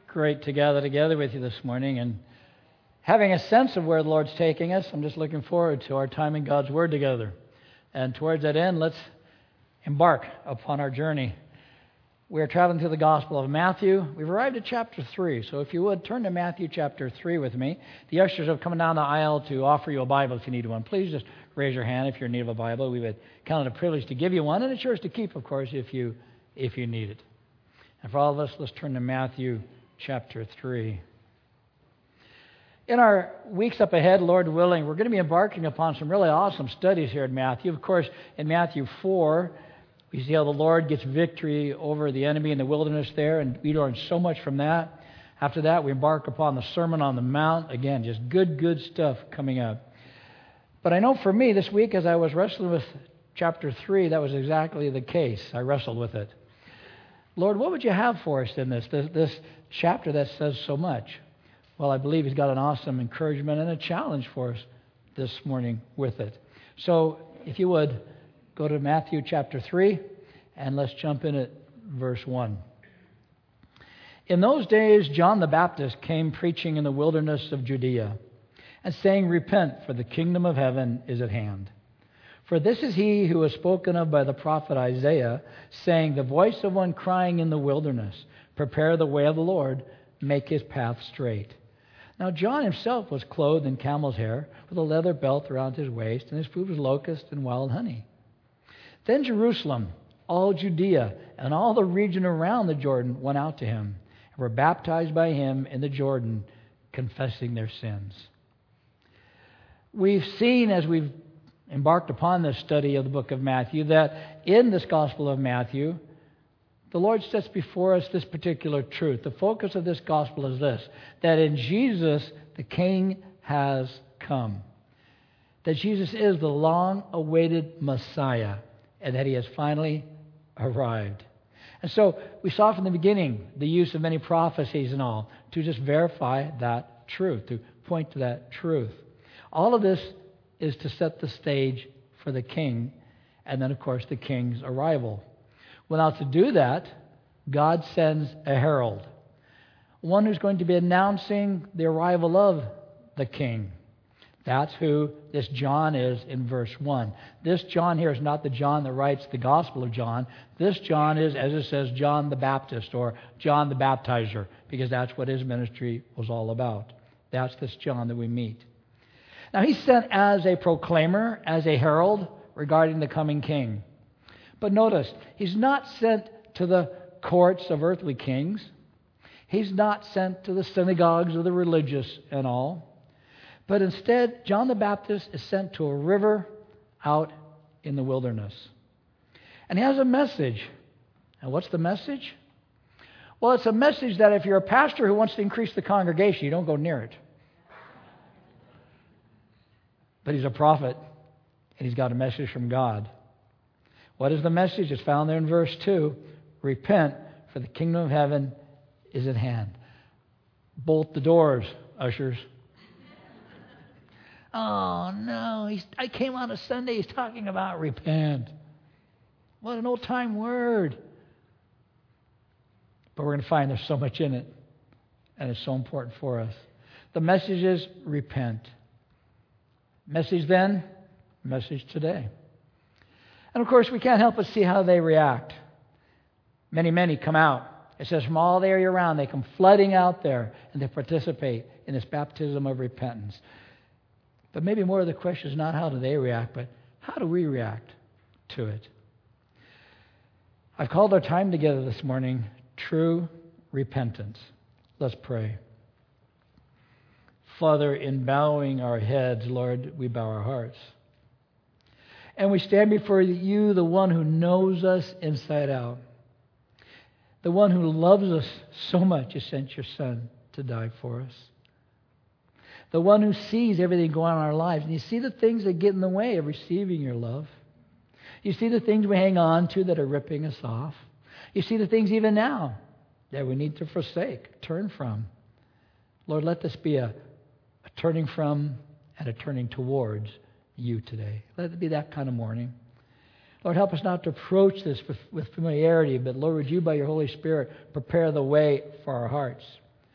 Great to gather together with you this morning and having a sense of where the Lord's taking us. I'm just looking forward to our time in God's Word together. And towards that end, let's embark upon our journey. We're traveling through the Gospel of Matthew. We've arrived at chapter 3. So if you would, turn to Matthew chapter 3 with me. The ushers have come down the aisle to offer you a Bible if you need one. Please just raise your hand if you're in need of a Bible. We would count it a privilege to give you one, and it's yours to keep, of course, if you need it. And for all of us, let's turn to Matthew chapter 3. In our weeks up ahead, Lord willing, we're going to be embarking upon some really awesome studies here in Matthew. Of course, in Matthew 4, we see how the Lord gets victory over the enemy in the wilderness there, and we learn so much from that. After that, we embark upon the Sermon on the Mount. Again, just good stuff coming up. But I know for me, this week, as I was wrestling with chapter 3, that was exactly the case. I wrestled with it. Lord, what would you have for us in this chapter that says so much? Well, I believe He's got an awesome encouragement and a challenge for us this morning with it. So, if you would, go to Matthew chapter 3, and let's jump in at verse 1. In those days, John the Baptist came preaching in the wilderness of Judea, and saying, "Repent, for the kingdom of heaven is at hand. For this is he who was spoken of by the prophet Isaiah, saying, the voice of one crying in the wilderness, prepare the way of the Lord, make his path straight." Now John himself was clothed in camel's hair, with a leather belt around his waist, and his food was locust and wild honey. Then Jerusalem, all Judea, and all the region around the Jordan went out to him, and were baptized by him in the Jordan, confessing their sins. We've seen, as we've embarked upon this study of the book of Matthew, that in this Gospel of Matthew, the Lord sets before us this particular truth. The focus of this Gospel is this, that in Jesus, the King has come. That Jesus is the long-awaited Messiah, and that He has finally arrived. And so we saw from the beginning the use of many prophecies and all to just verify that truth, to point to that truth. All of this is to set the stage for the King, and then, of course, the King's arrival. Well, now to do that, God sends a herald, one who's going to be announcing the arrival of the King. That's who this John is in verse 1. This John here is not the John that writes the Gospel of John. This John is, as it says, John the Baptist or John the Baptizer, because that's what his ministry was all about. That's this John that we meet. Now, he's sent as a proclaimer, as a herald regarding the coming King. But notice, he's not sent to the courts of earthly kings. He's not sent to the synagogues of the religious and all. But instead, John the Baptist is sent to a river out in the wilderness. And he has a message. And what's the message? Well, it's a message that if you're a pastor who wants to increase the congregation, you don't go near it. But he's a prophet, and he's got a message from God. What is the message? It's found there in verse 2. Repent, for the kingdom of heaven is at hand. Bolt the doors, ushers. Oh, no, I came on a Sunday, he's talking about repent. What an old-time word. But we're going to find there's so much in it, and it's so important for us. The message is repent. Message then, message today. And of course, we can't help but see how they react. Many come out. It says from all the area around, they come flooding out there, and they participate in this baptism of repentance. But maybe more of the question is not how do they react, but how do we react to it? I've called our time together this morning, True Repentance. Let's pray. Father, in bowing our heads, Lord, we bow our hearts. And we stand before you, the one who knows us inside out. The one who loves us so much, you sent your Son to die for us. The one who sees everything going on in our lives. And you see the things that get in the way of receiving your love. You see the things we hang on to that are ripping us off. You see the things even now that we need to forsake, turn from. Lord, let this be a turning from and a turning towards you today. Let it be that kind of morning. Lord, help us not to approach this with familiarity, but Lord, would you, by your Holy Spirit, prepare the way for our hearts.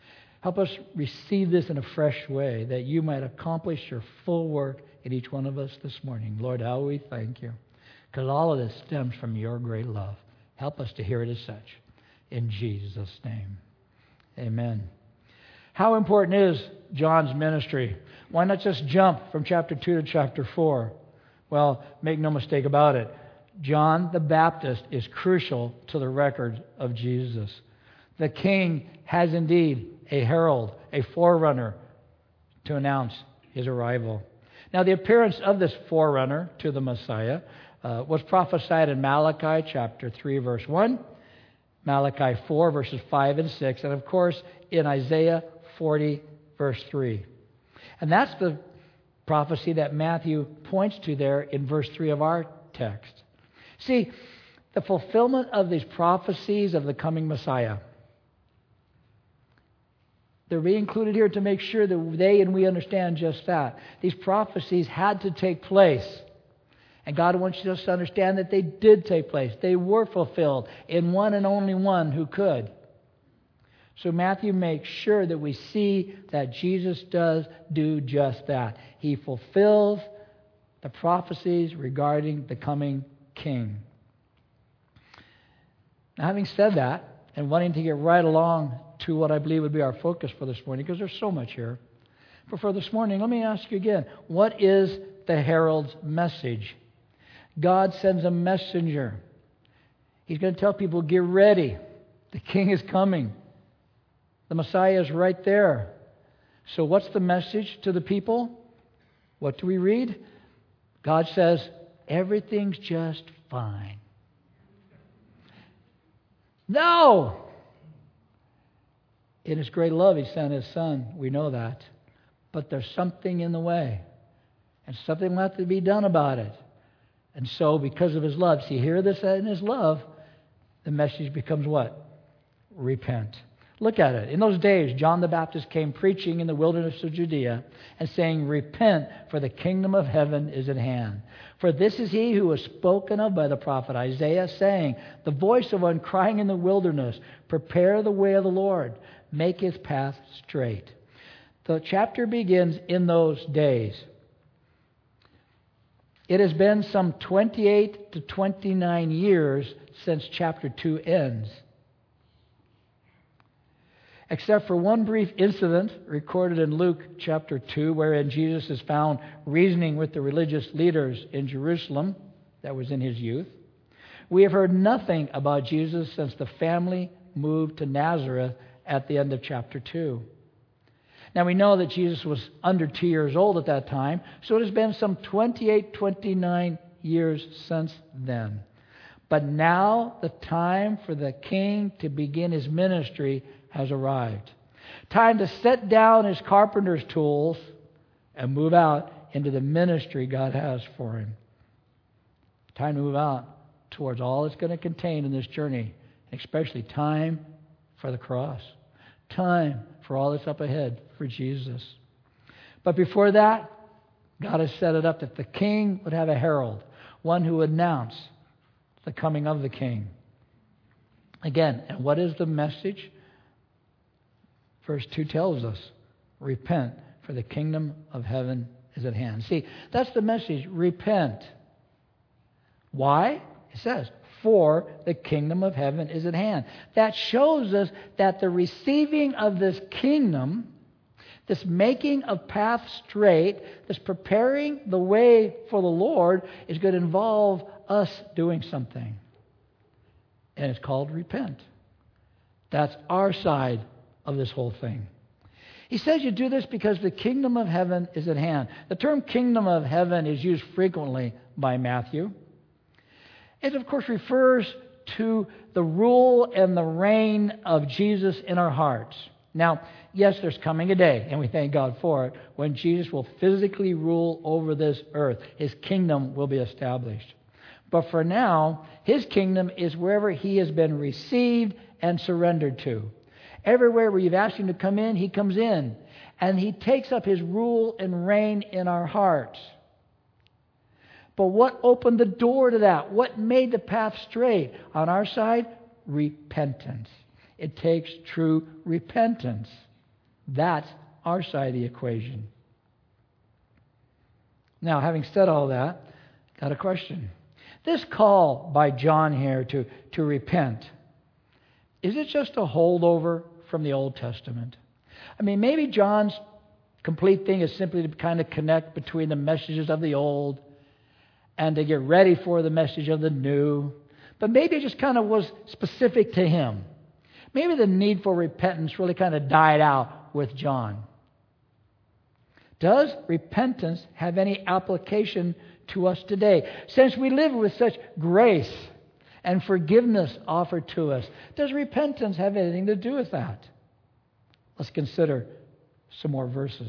Help us receive this in a fresh way, that you might accomplish your full work in each one of us this morning. Lord, how we thank you, because all of this stems from your great love. Help us to hear it as such. In Jesus' name, amen. How important is John's ministry? Why not just jump from chapter 2 to chapter 4? Well, make no mistake about it. John the Baptist is crucial to the record of Jesus. The King has indeed a herald, a forerunner to announce his arrival. Now, the appearance of this forerunner to the Messiah was prophesied in Malachi chapter 3, verse 1, Malachi 4, verses 5 and 6, and of course in Isaiah 40, verse 3. And that's the prophecy that Matthew points to there in verse 3 of our text. See, the fulfillment of these prophecies of the coming Messiah, they're being included here to make sure that they and we understand just that. These prophecies had to take place. And God wants us to understand that they did take place. They were fulfilled in one and only one who could. So Matthew makes sure that we see that Jesus does do just that. He fulfills the prophecies regarding the coming King. Now, having said that, and wanting to get right along to what I believe would be our focus for this morning, because there's so much here. But for this morning, let me ask you again, what is the herald's message? God sends a messenger. He's going to tell people, get ready. The King is coming. The Messiah is right there. So what's the message to the people? What do we read? God says, everything's just fine. No! In His great love, He sent His Son. We know that. But there's something in the way. And something will have to be done about it. And so, because of His love, see, hear this in His love, the message becomes what? Repent. Look at it. In those days, John the Baptist came preaching in the wilderness of Judea and saying, repent, for the kingdom of heaven is at hand. For this is he who was spoken of by the prophet Isaiah, saying, the voice of one crying in the wilderness, prepare the way of the Lord, make His path straight. The chapter begins in those days. It has been some 28 to 29 years since chapter 2 ends. Except for one brief incident recorded in Luke chapter 2, wherein Jesus is found reasoning with the religious leaders in Jerusalem. That was in His youth. We have heard nothing about Jesus since the family moved to Nazareth at the end of chapter 2. Now we know that Jesus was under 2 years old at that time, so it has been some 28, 29 years since then. But now the time for the King to begin His ministry has arrived. Time to set down His carpenter's tools and move out into the ministry God has for Him. Time to move out towards all it's going to contain in this journey, especially time for the cross. Time for all that's up ahead for Jesus. But before that, God has set it up that the King would have a herald, one who would announce the coming of the King. Again, and what is the message? Verse 2 tells us, repent, for the kingdom of heaven is at hand. See, that's the message, repent. Why? It says, for the kingdom of heaven is at hand. That shows us that the receiving of this kingdom, this making of path straight, this preparing the way for the Lord, is going to involve us doing something. And it's called repent. That's our side of this whole thing. He says you do this because the kingdom of heaven is at hand. The term kingdom of heaven is used frequently by Matthew. It, of course, refers to the rule and the reign of Jesus in our hearts. Now, yes, there's coming a day, and we thank God for it, when Jesus will physically rule over this earth. His kingdom will be established. But for now, His kingdom is wherever He has been received and surrendered to. Everywhere where you've asked Him to come in, He comes in. And He takes up His rule and reign in our hearts. But what opened the door to that? What made the path straight? On our side, repentance. It takes true repentance. That's our side of the equation. Now, having said all that, got a question. This call by John here to repent, is it just a holdover from the Old Testament? I mean, maybe John's complete thing is simply to kind of connect between the messages of the Old and to get ready for the message of the New. But maybe it just kind of was specific to him. Maybe the need for repentance really kind of died out with John. Does repentance have any application to us today? Since we live with such grace and forgiveness offered to us, does repentance have anything to do with that? Let's consider some more verses.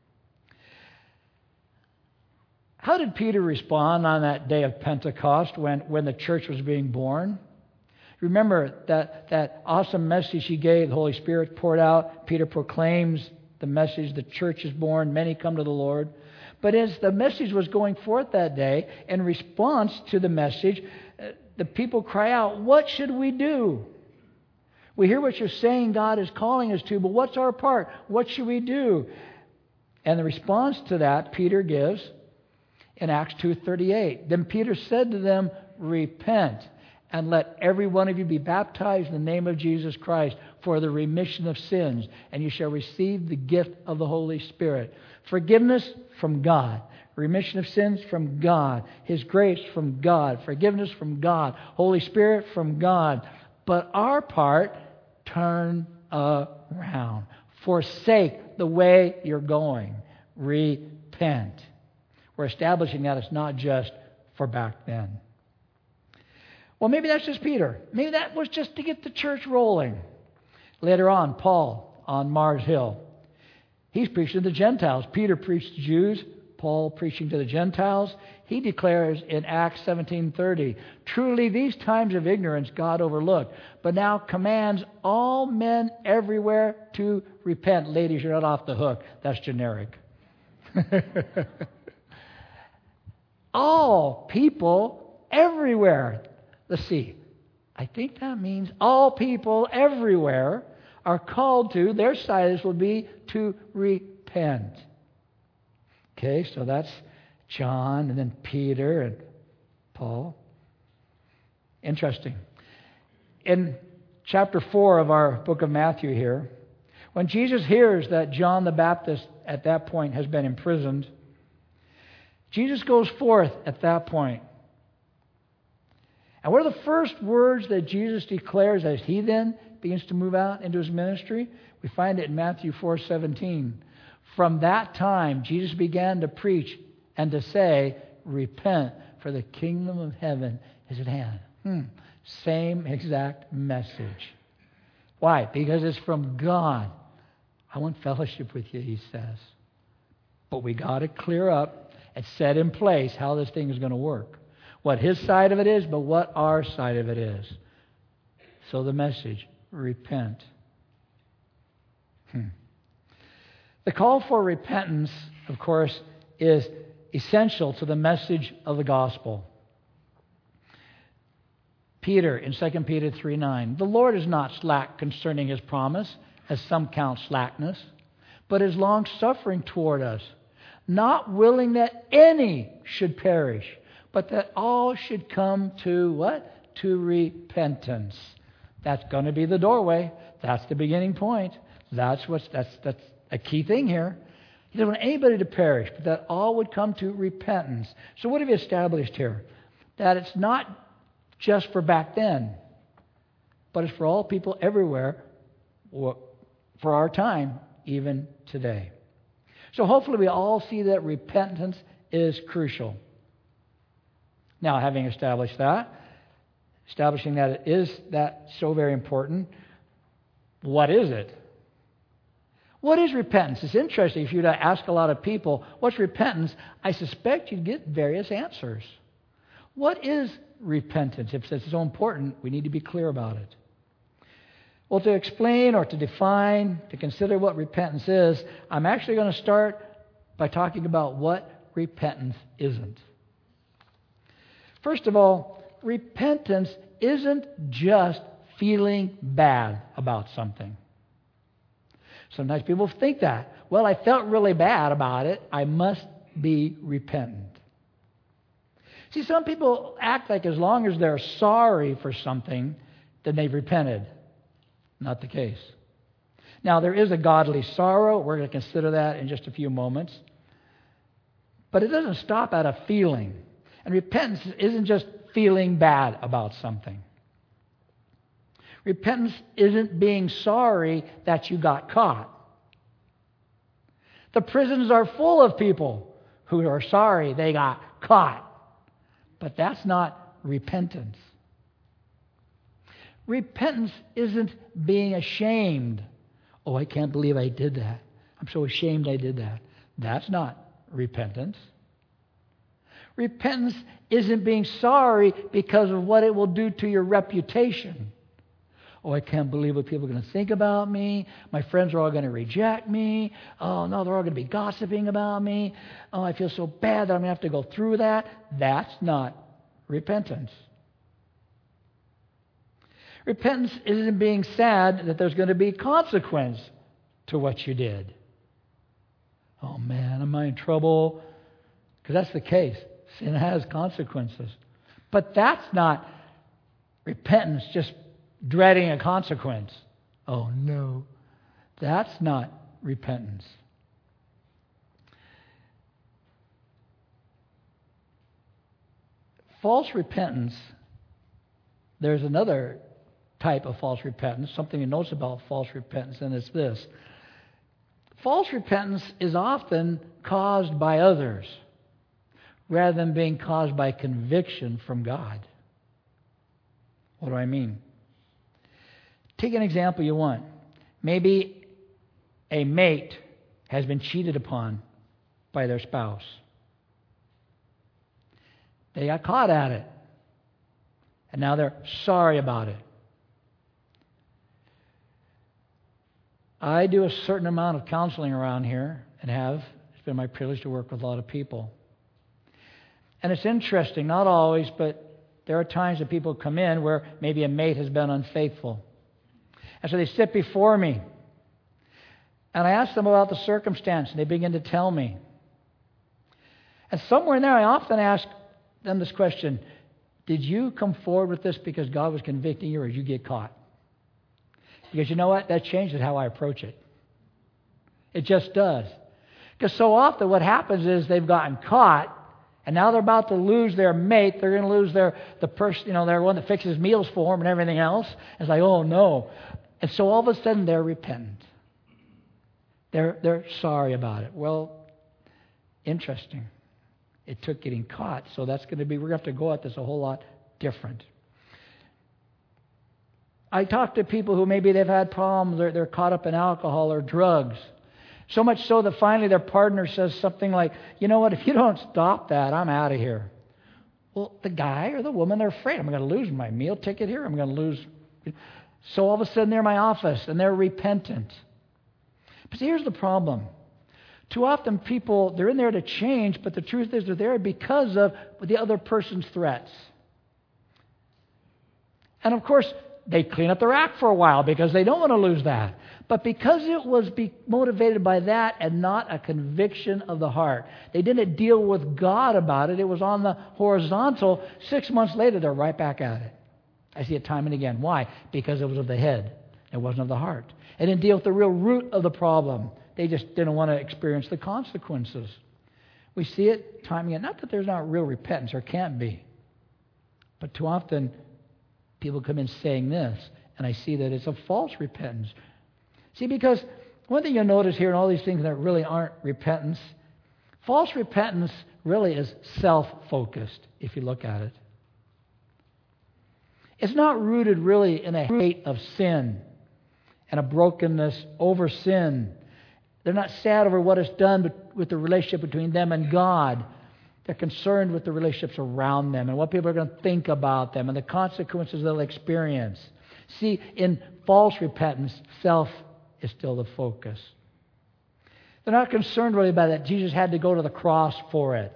How did Peter respond on that day of Pentecost when the church was being born? Remember that awesome message he gave, the Holy Spirit poured out. Peter proclaims the message, the church is born, many come to the Lord. But as the message was going forth that day, in response to the message, the people cry out, what should we do? We hear what you're saying God is calling us to, but what's our part? What should we do? And the response to that Peter gives in Acts 2:38. Then Peter said to them, repent, and let every one of you be baptized in the name of Jesus Christ for the remission of sins, and you shall receive the gift of the Holy Spirit. Forgiveness from God. Remission of sins from God. His grace from God. Forgiveness from God. Holy Spirit from God. But our part, turn around. Forsake the way you're going. Repent. We're establishing that it's not just for back then. Well, maybe that's just Peter. Maybe that was just to get the church rolling. Later on, Paul on Mars Hill. He's preaching to the Gentiles. Peter preached to Jews. Paul preaching to the Gentiles. He declares in Acts 17:30, truly these times of ignorance God overlooked, but now commands all men everywhere to repent. Ladies, you're not off the hook. That's generic. All people everywhere. Let's see. I think that means all people everywhere are called to, their status will be to repent. Okay, so that's John and then Peter and Paul. Interesting. In chapter 4 of our book of Matthew here, when Jesus hears that John the Baptist at that point has been imprisoned, Jesus goes forth at that point. And what are the first words that Jesus declares as he then begins to move out into his ministry? We find it in Matthew 4:17. From that time, Jesus began to preach and to say, repent, for the kingdom of heaven is at hand. Same exact message. Why? Because it's from God. I want fellowship with you, he says. But we got to clear up and set in place how this thing is going to work. What his side of it is, but what our side of it is. So the message, repent. The call for repentance, of course, is essential to the message of the gospel. Peter, in 2 Peter 3:9, the Lord is not slack concerning his promise, as some count slackness, but is long-suffering toward us, not willing that any should perish, but that all should come to what? To repentance. That's going to be the doorway. That's the beginning point. That's a key thing here. He doesn't want anybody to perish, but that all would come to repentance. So what have you established here? That it's not just for back then, but it's for all people everywhere, for our time, even today. So hopefully we all see that repentance is crucial. Now, having established that, establishing that it is that so very important, what is it? What is repentance? It's interesting. If you were to ask a lot of people, what's repentance? I suspect you'd get various answers. What is repentance? If it's so important, we need to be clear about it. Well, to explain or to define, to consider what repentance is, I'm actually going to start by talking about what repentance isn't. First of all, repentance isn't just feeling bad about something. Sometimes people think that. Well, I felt really bad about it. I must be repentant. See, some people act like as long as they're sorry for something, then they've repented. Not the case. Now, there is a godly sorrow. We're going to consider that in just a few moments. But it doesn't stop at a feeling. And repentance isn't just feeling bad about something. Repentance isn't being sorry that you got caught. The prisons are full of people who are sorry they got caught. But that's not repentance. Repentance isn't being ashamed. Oh, I can't believe I did that. I'm so ashamed I did that. That's not repentance. Repentance isn't being sorry because of what it will do to your reputation. Oh, I can't believe what people are going to think about me. My friends are all going to reject me. Oh, no, they're all going to be gossiping about me. Oh, I feel so bad that I'm going to have to go through that. That's not repentance. Repentance isn't being sad that there's going to be consequence to what you did. Oh, man, am I in trouble? Because that's the case. Sin has consequences. But that's not repentance, just dreading a consequence. Oh, no. That's not repentance. False repentance, there's another type of false repentance, something you notice about false repentance, and it's this. False repentance is often caused by others rather than being caused by conviction from God. What do I mean? Take an example you want. Maybe a mate has been cheated upon by their spouse. They got caught at it. And now they're sorry about it. I do a certain amount of counseling around here and have. It's been my privilege to work with a lot of people. And it's interesting, not always, but there are times that people come in where maybe a mate has been unfaithful. And so they sit before me. And I ask them about the circumstance, and they begin to tell me. And somewhere in there, I often ask them this question: did you come forward with this because God was convicting you, or did you get caught? Because you know what? That changes how I approach it. It just does. Because so often what happens is they've gotten caught, and now they're about to lose their mate. They're going to lose the person, their one that fixes meals for them and everything else. It's like, oh no. And so all of a sudden they're repentant. They're sorry about it. Well, interesting. It took getting caught, so we're going to have to go at this a whole lot different. I talk to people who maybe they've had problems, they're caught up in alcohol or drugs. So much so that finally their partner says something like, you know what, if you don't stop that, I'm out of here. Well, the guy or the woman, they're afraid. I'm going to lose my meal ticket here. I'm going to lose. So all of a sudden they're in my office and they're repentant. But see, here's the problem. Too often people, they're in there to change, but the truth is they're there because of the other person's threats. And of course, they clean up their act for a while because they don't want to lose that. But because it was motivated by that and not a conviction of the heart, they didn't deal with God about it. It was on the horizontal. 6 months later, they're right back at it. I see it time and again. Why? Because it was of the head. It wasn't of the heart. It didn't deal with the real root of the problem. They just didn't want to experience the consequences. We see it time and again. Not that there's not real repentance. There can't be. But too often, people come in saying this, and I see that it's a false repentance. See, because one thing you'll notice here in all these things that really aren't repentance, false repentance really is self-focused, if you look at it. It's not rooted really in a hate of sin and a brokenness over sin. They're not sad over what is done with the relationship between them and God. They're concerned with the relationships around them and what people are going to think about them and the consequences they'll experience. See, in false repentance, self is still the focus. They're not concerned really about that Jesus had to go to the cross for it.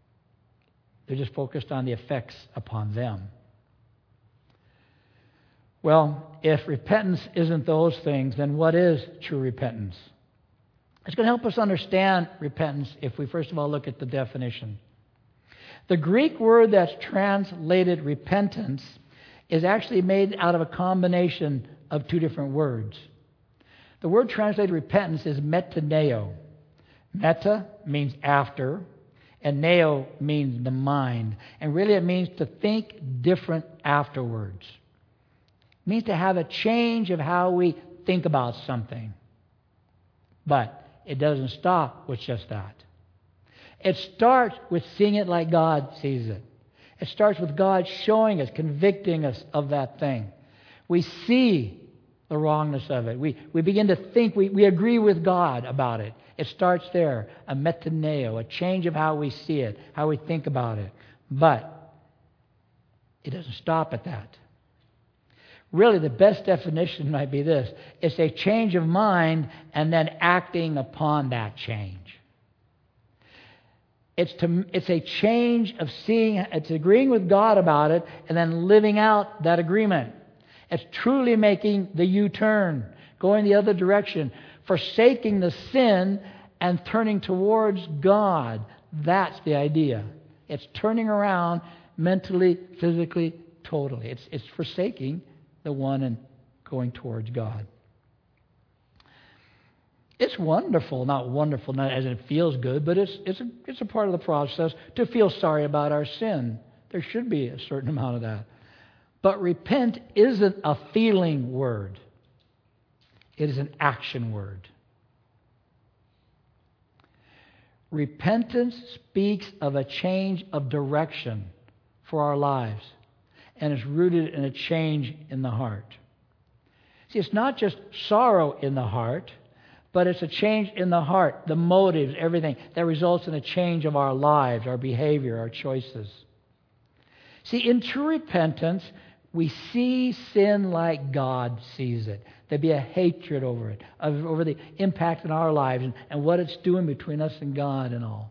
They're just focused on the effects upon them. Well, if repentance isn't those things, then what is true repentance? It's going to help us understand repentance if we first of all look at the definition. The Greek word that's translated repentance is actually made out of a combination of two different words. The word translated repentance is metaneo. Meta means after, and neo means the mind. And really it means to think different afterwards. It means to have a change of how we think about something. But it doesn't stop with just that. It starts with seeing it like God sees it. It starts with God showing us, convicting us of that thing. We see the wrongness of it. We begin to think, we agree with God about it. It starts there, a metaneo, a change of how we see it, how we think about it. But it doesn't stop at that. Really, the best definition might be this. It's a change of mind and then acting upon that change. It's a change of seeing, it's agreeing with God about it and then living out that agreement. It's truly making the U-turn, going the other direction, forsaking the sin and turning towards God. That's the idea. It's turning around mentally, physically, totally. It's forsaking the one and going towards God. It's wonderful, not as in it feels good, but it's a part of the process to feel sorry about our sin. There should be a certain amount of that. But repent isn't a feeling word. It is an action word. Repentance speaks of a change of direction for our lives and is rooted in a change in the heart. See, it's not just sorrow in the heart, but it's a change in the heart, the motives, everything that results in a change of our lives, our behavior, our choices. See, in true repentance, we see sin like God sees it. There'd be a hatred over it, over the impact in our lives and what it's doing between us and God and all.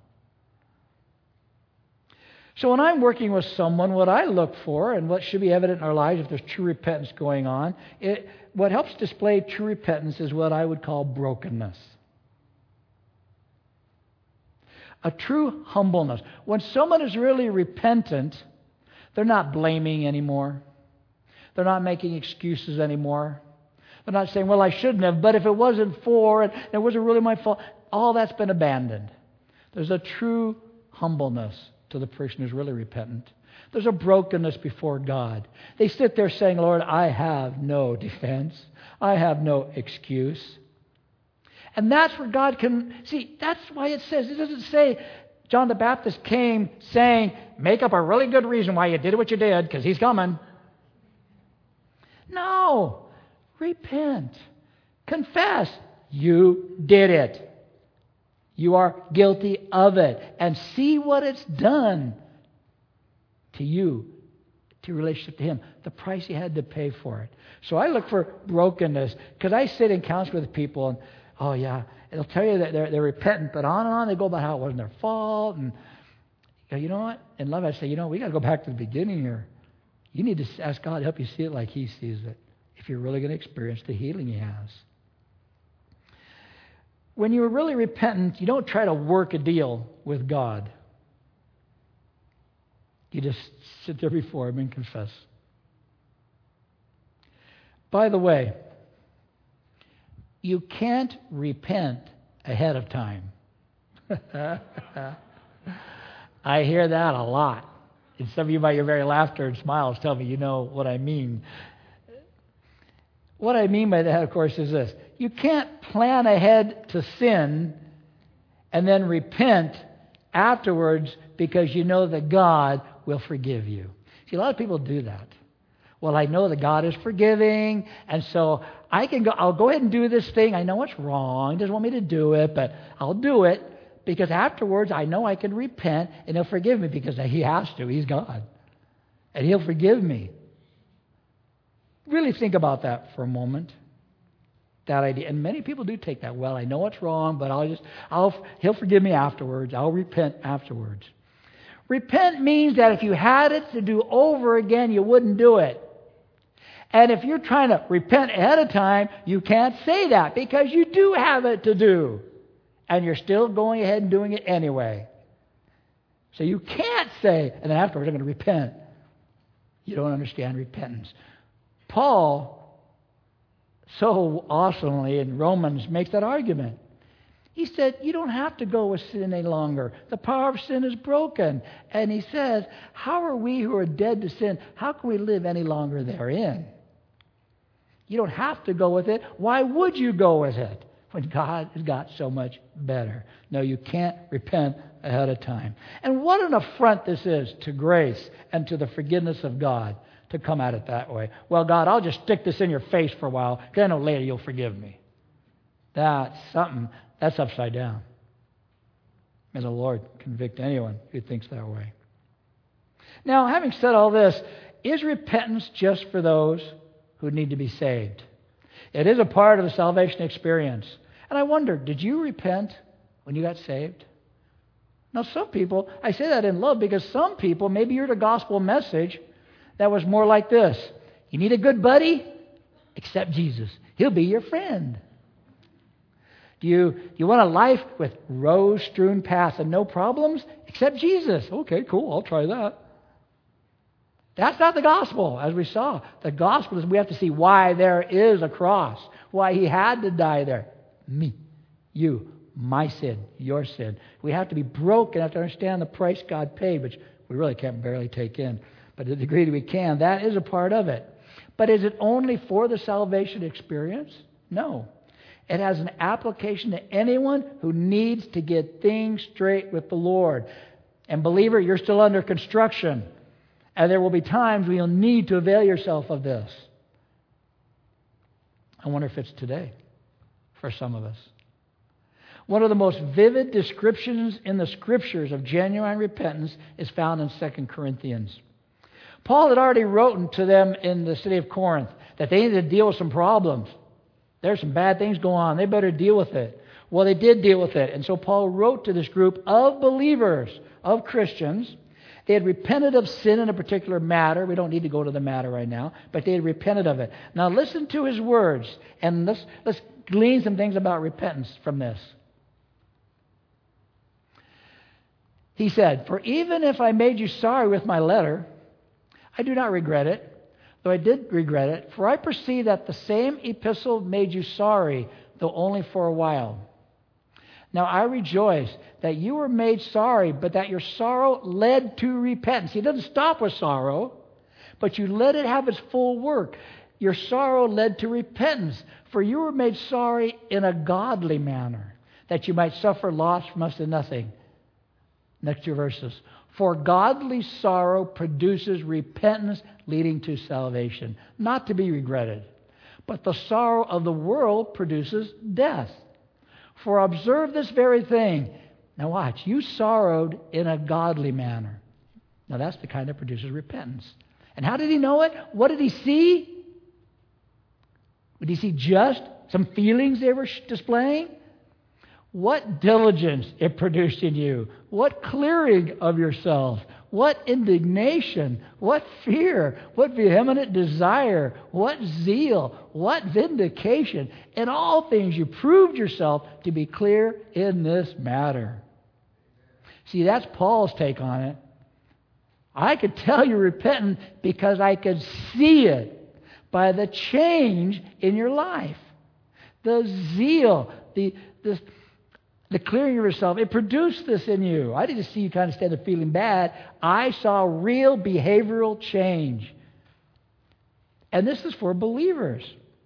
So when I'm working with someone, what I look for and what should be evident in our lives if there's true repentance going on, what helps display true repentance is what I would call brokenness. A true humbleness. When someone is really repentant, they're not blaming anymore. They're not making excuses anymore. They're not saying, well, I shouldn't have, but if it wasn't for, and it wasn't really my fault, all that's been abandoned. There's a true humbleness to the person who's really repentant. There's a brokenness before God. They sit there saying, Lord, I have no defense. I have no excuse. And that's where God can, see, that's why it says, it doesn't say John the Baptist came saying, make up a really good reason why you did what you did, because he's coming. No. Repent. Confess. You did it. You are guilty of it. And see what it's done to you, to your relationship to Him. The price you had to pay for it. So I look for brokenness. Because I sit in counsel with people and, oh yeah, they'll tell you that they're repentant, but on and on they go about how it wasn't their fault. And you know what? In love I say, we got to go back to the beginning here. You need to ask God to help you see it like He sees it, if you're really going to experience the healing He has. When you're really repentant, you don't try to work a deal with God. You just sit there before Him and confess. By the way, you can't repent ahead of time. I hear that a lot. And some of you, by your very laughter and smiles, tell me you know what I mean. What I mean by that, of course, is this. You can't plan ahead to sin and then repent afterwards because you know that God will forgive you. See, a lot of people do that. Well, I know that God is forgiving, and so I'll go ahead and do this thing. I know it's wrong. He doesn't want me to do it, but I'll do it because afterwards I know I can repent and He'll forgive me because He has to. He's God. And He'll forgive me. Really think about that for a moment. That idea. And many people do take that. Well, I know it's wrong, but He'll forgive me afterwards. I'll repent afterwards. Repent means that if you had it to do over again, you wouldn't do it. And if you're trying to repent ahead of time, you can't say that because you do have it to do. And you're still going ahead and doing it anyway. So you can't say, and then afterwards I'm going to repent. You don't understand repentance. Paul, so awesomely in Romans, makes that argument. He said, you don't have to go with sin any longer. The power of sin is broken. And he says, how are we who are dead to sin, how can we live any longer therein? You don't have to go with it. Why would you go with it when God has got so much better? No, you can't repent ahead of time. And what an affront this is to grace and to the forgiveness of God to come at it that way. Well, God, I'll just stick this in your face for a while, because I know later you'll forgive me. That's something, that's upside down. May the Lord convict anyone who thinks that way. Now, having said all this, is repentance just for those who need to be saved? It is a part of the salvation experience. And I wonder, did you repent when you got saved? Now, some people, I say that in love because some people, maybe you heard a gospel message that was more like this. You need a good buddy? Accept Jesus. He'll be your friend. Do you want a life with rose-strewn paths and no problems? Accept Jesus. Okay, cool, I'll try that. That's not the gospel, as we saw. The gospel is we have to see why there is a cross, why He had to die there. Me, you, my sin, your sin. We have to be broken, have to understand the price God paid, which we really can't barely take in. But to the degree that we can, that is a part of it. But is it only for the salvation experience? No. It has an application to anyone who needs to get things straight with the Lord. And believer, you're still under construction. And there will be times when you'll need to avail yourself of this. I wonder if it's today for some of us. One of the most vivid descriptions in the Scriptures of genuine repentance is found in 2 Corinthians. Paul had already written to them in the city of Corinth that they needed to deal with some problems. There's some bad things going on. They better deal with it. Well, they did deal with it. And so Paul wrote to this group of believers, of Christians. They had repented of sin in a particular matter. We don't need to go to the matter right now. But they had repented of it. Now listen to his words. And let's glean some things about repentance from this. He said, "For even if I made you sorry with my letter, I do not regret it. Though I did regret it, for I perceive that the same epistle made you sorry, though only for a while. Now I rejoice that you were made sorry, but that your sorrow led to repentance." He doesn't stop with sorrow, but you let it have its full work. Your sorrow led to repentance, for you were made sorry in a godly manner, that you might suffer loss from us to nothing. Next two verses. For godly sorrow produces repentance leading to salvation, not to be regretted. But the sorrow of the world produces death. For observe this very thing. Now watch. You sorrowed in a godly manner. Now that's the kind that produces repentance. And how did he know it? What did he see? Did he see just some feelings they were displaying? What diligence it produced in you. What clearing of yourself. What indignation. What fear. What vehement desire. What zeal. What vindication. In all things you proved yourself to be clear in this matter. See, that's Paul's take on it. I could tell you're repentant because I could see it by the change in your life. The zeal. The clearing of yourself, it produced this in you. I didn't see you kind of instead of feeling bad. I saw real behavioral change. And this is for believers.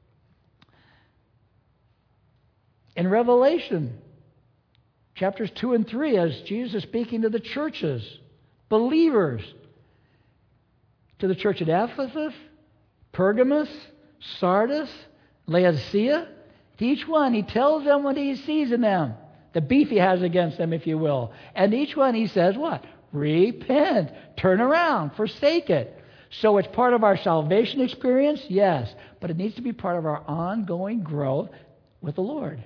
In Revelation, chapters 2 and 3, as Jesus is speaking to the churches, believers, to the church at Ephesus, Pergamos, Sardis, Laodicea, to each one, he tells them what he sees in them. The beef he has against them, if you will. And each one he says what? Repent. Turn around. Forsake it. So it's part of our salvation experience? Yes. But it needs to be part of our ongoing growth with the Lord.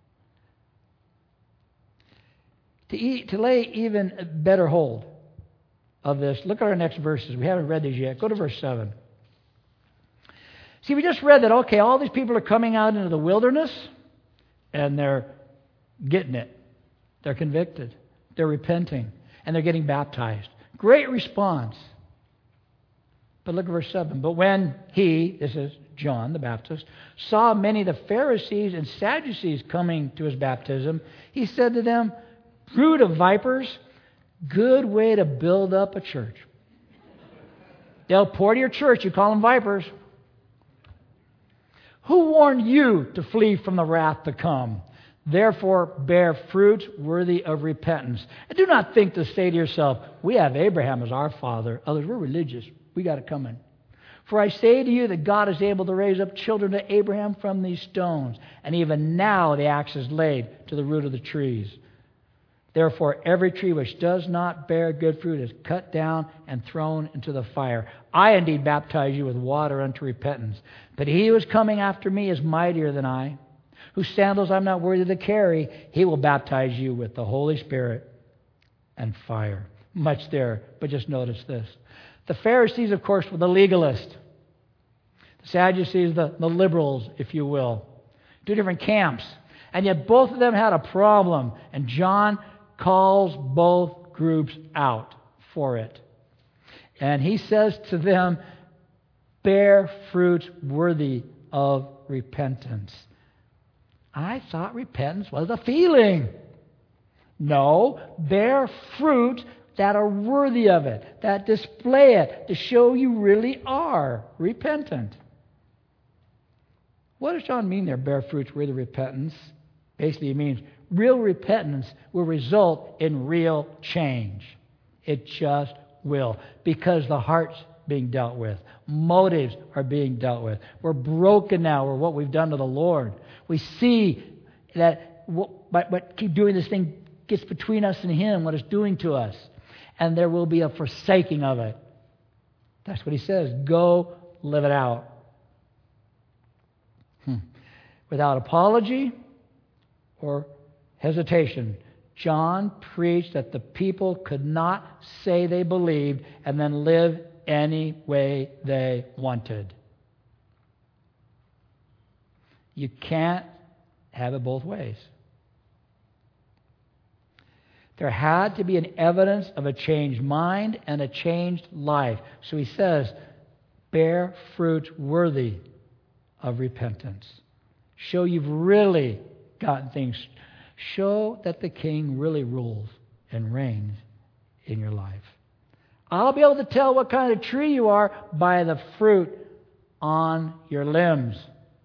To lay even better hold of this, look at our next verses. We haven't read these yet. Go to verse 7. See, we just read that, okay, all these people are coming out into the wilderness, and they're getting it. They're convicted. They're repenting. And they're getting baptized. Great response. But look at verse 7. But when he, this is John the Baptist, saw many of the Pharisees and Sadducees coming to his baptism, he said to them, brood of vipers, good way to build up a church. They'll pour to your church. You call them vipers. Who warned you to flee from the wrath to come? Therefore, bear fruit worthy of repentance. And do not think to say to yourself, we have Abraham as our father. Others, we're religious. We got it coming. For I say to you that God is able to raise up children to Abraham from these stones. And even now the axe is laid to the root of the trees. Therefore, every tree which does not bear good fruit is cut down and thrown into the fire. I indeed baptize you with water unto repentance. But he who is coming after me is mightier than I, whose sandals I'm not worthy to carry. He will baptize you with the Holy Spirit and fire. Much there, but just notice this. The Pharisees, of course, were the legalists. The Sadducees, the liberals, if you will. Two different camps. And yet both of them had a problem. And John calls both groups out for it. And he says to them, bear fruit worthy of repentance. I thought repentance was a feeling. No, bear fruit that are worthy of it, that display it, to show you really are repentant. What does John mean there, bear fruit worthy of repentance? Basically, it means real repentance will result in real change. It just will. Because the heart's being dealt with. Motives are being dealt with. We're broken now with what we've done to the Lord. We see that what keep doing this thing gets between us and Him, what it's doing to us. And there will be a forsaking of it. That's what he says. Go live it out. Without apology or hesitation, John preached that the people could not say they believed and then live any way they wanted. You can't have it both ways. There had to be an evidence of a changed mind and a changed life. So he says, bear fruit worthy of repentance. Show you've really gotten things. Show that the King really rules and reigns in your life. I'll be able to tell what kind of tree you are by the fruit on your limbs.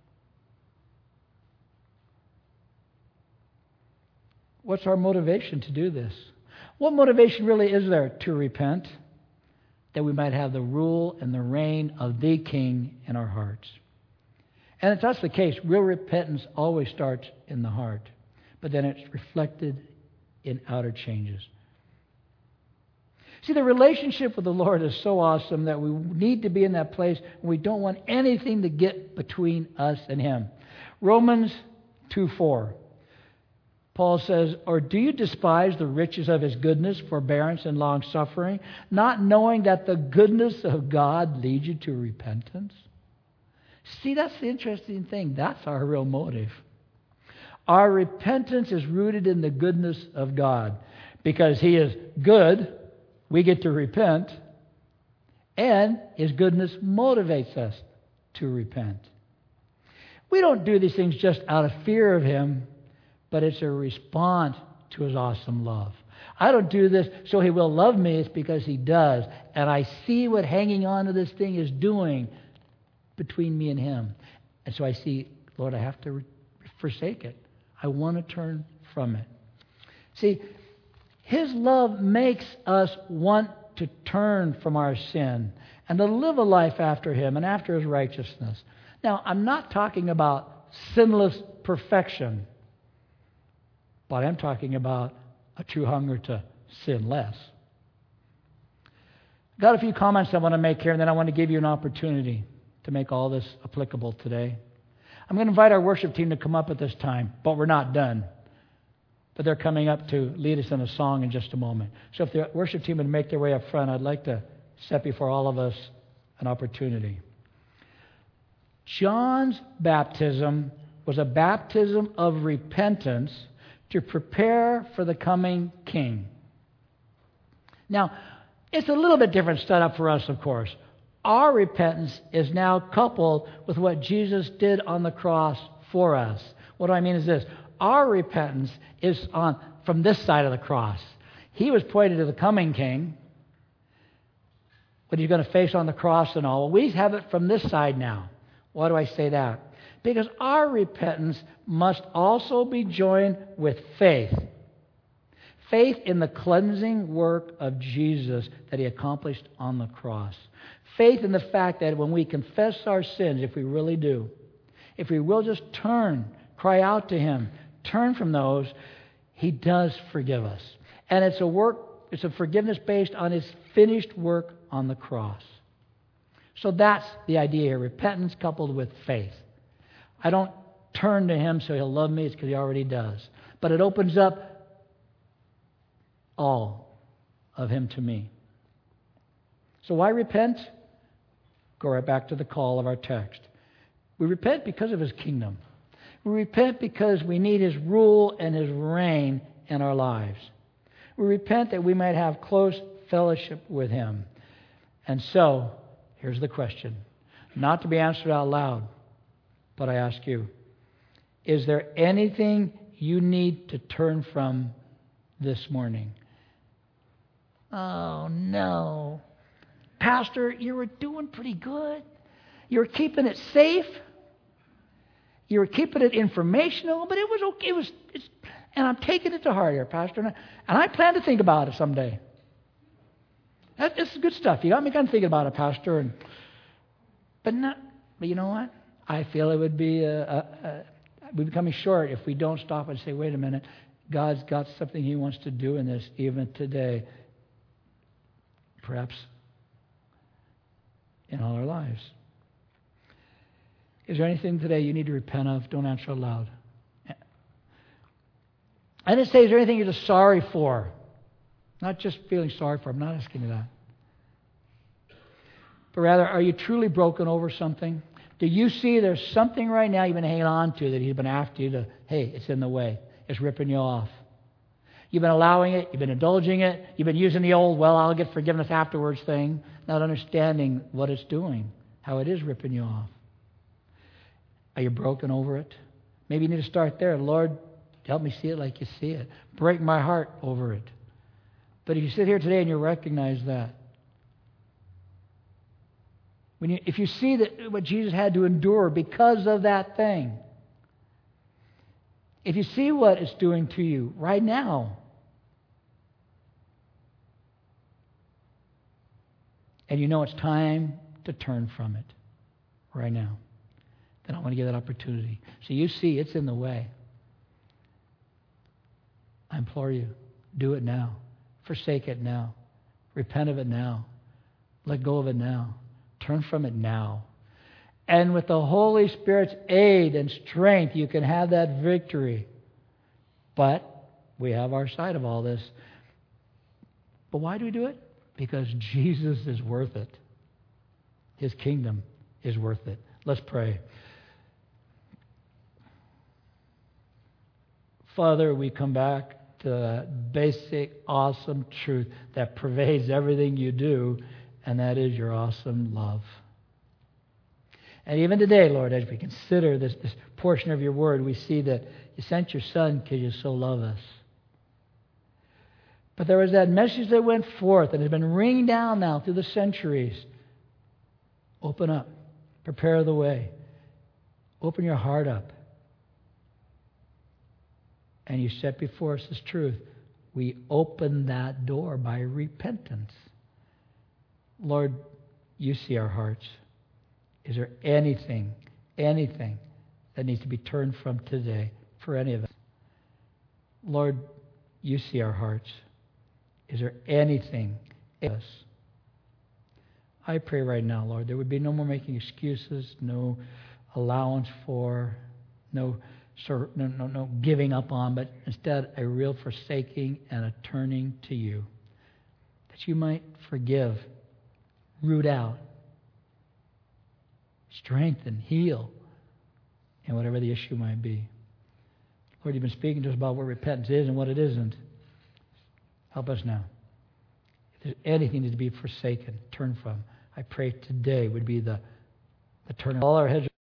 What's our motivation to do this? What motivation really is there to repent? That we might have the rule and the reign of the King in our hearts. And if that's the case, real repentance always starts in the heart. But then it's reflected in outer changes. See, the relationship with the Lord is so awesome that we need to be in that place where we don't want anything to get between us and Him. Romans 2:4. Paul says, or do you despise the riches of His goodness, forbearance, and long-suffering, not knowing that the goodness of God leads you to repentance? See, that's the interesting thing. That's our real motive. Our repentance is rooted in the goodness of God. Because He is good, we get to repent, and His goodness motivates us to repent. We don't do these things just out of fear of Him, but it's a response to His awesome love. I don't do this so He will love me. It's because He does. And I see what hanging on to this thing is doing between me and Him. And so I see, Lord, I have to forsake it. I want to turn from it. See, His love makes us want to turn from our sin and to live a life after Him and after His righteousness. Now, I'm not talking about sinless perfection, but I'm talking about a true hunger to sin less. Got a few comments I want to make here, and then I want to give you an opportunity to make all this applicable today. I'm going to invite our worship team to come up at this time, but we're not done. But they're coming up to lead us in a song in just a moment. So if the worship team would make their way up front, I'd like to set before all of us an opportunity. John's baptism was a baptism of repentance to prepare for the coming king. Now, it's a little bit different setup for us, of course. Our repentance is now coupled with what Jesus did on the cross for us. What do I mean is this. Our repentance is from this side of the cross. He was pointed to the coming king, what he's going to face on the cross and all. Well, we have it from this side now. Why do I say that? Because our repentance must also be joined with faith. Faith in the cleansing work of Jesus that He accomplished on the cross. Faith in the fact that when we confess our sins, if we really do, if we will just turn, cry out to Him, turn from those, He does forgive us. And it's a forgiveness based on His finished work on the cross. So that's the idea here, repentance coupled with faith. I don't turn to Him so He'll love me, it's because He already does. But it opens up all of Him to me. So why repent? Go right back to the call of our text. We repent because of His kingdom. We repent because we need His rule and His reign in our lives. We repent that we might have close fellowship with Him. And so, here's the question, not to be answered out loud, but I ask you, is there anything you need to turn from this morning? Oh, no. Pastor, you were doing pretty good. You were keeping it safe. You were keeping it informational, but it was okay. And I'm taking it to heart here, Pastor. And I plan to think about it someday. It's good stuff. You got me kind of thinking about it, Pastor. But you know what? I feel it would be we'd be coming short if we don't stop and say, wait a minute, God's got something He wants to do in this even today. Perhaps in all our lives. Is there anything today you need to repent of? Don't answer aloud. I didn't say, is there anything you're just sorry for? Not just feeling sorry for. I'm not asking you that. But rather, are you truly broken over something? Do you see there's something right now you've been hanging on to that He's been after you to, hey, it's in the way. It's ripping you off. You've been allowing it. You've been indulging it. You've been using the old, well, I'll get forgiveness afterwards thing, not understanding what it's doing, how it is ripping you off. Are you broken over it? Maybe you need to start there. Lord, help me see it like you see it. Break my heart over it. But if you sit here today and you recognize that, if you see that what Jesus had to endure because of that thing, if you see what it's doing to you right now, and you know it's time to turn from it right now, then I want to give that opportunity. So you see it's in the way. I implore you, do it now. Forsake it now. Repent of it now. Let go of it now. Turn from it now. And with the Holy Spirit's aid and strength, you can have that victory. But we have our side of all this. But why do we do it? Because Jesus is worth it. His kingdom is worth it. Let's pray. Father, we come back to that basic, awesome truth that pervades everything you do, and that is your awesome love. And even today, Lord, as we consider this portion of your word, we see that you sent your Son because you so love us. But there was that message that went forth and has been ringing down now through the centuries. Open up. Prepare the way. Open your heart up. And you set before us this truth. We open that door by repentance. Lord, you see our hearts. Is there anything that needs to be turned from today for any of us? Lord, you see our hearts. Is there anything in us? I pray right now, Lord, there would be no more making excuses, no allowance for, no giving up on, but instead a real forsaking and a turning to you. That you might forgive, root out strengthen, heal, and whatever the issue might be. Lord, you've been speaking to us about what repentance is and what it isn't. Help us now. If there's anything to be forsaken, turn from, I pray today would be the turn of all our heads.